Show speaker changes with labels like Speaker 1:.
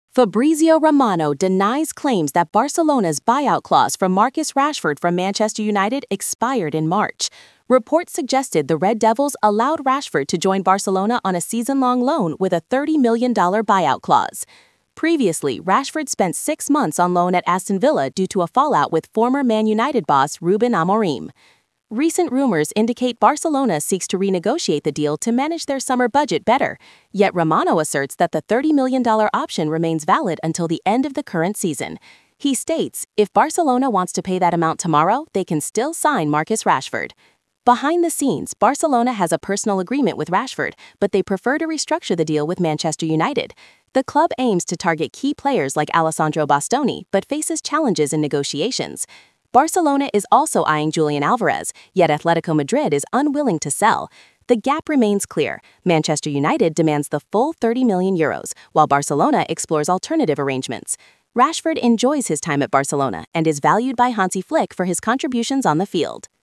Speaker 1: Fabrizio Romano denies claims that Barcelona's buyout clause for Marcus Rashford from Manchester United expired in March. Reports suggested the Red Devils allowed Rashford to join Barcelona on a season-long loan with a $30 million buyout clause. Previously, Rashford spent 6 months on loan at Aston Villa due to a fallout with former Man United boss Ruben Amorim. Recent rumors indicate Barcelona seeks to renegotiate the deal to manage their summer budget better, yet Romano asserts that the $30 million option remains valid until the end of the current season. He states, if Barcelona wants to pay that amount tomorrow, they can still sign Marcus Rashford. Behind the scenes, Barcelona has a personal agreement with Rashford, but they prefer to restructure the deal with Manchester United. The club aims to target key players like Alessandro Bastoni, but faces challenges in negotiations. Barcelona is also eyeing Julian Alvarez, yet Atletico Madrid is unwilling to sell. The gap remains clear. Manchester United demands the full €30 million, while Barcelona explores alternative arrangements. Rashford enjoys his time at Barcelona and is valued by Hansi Flick for his contributions on the field.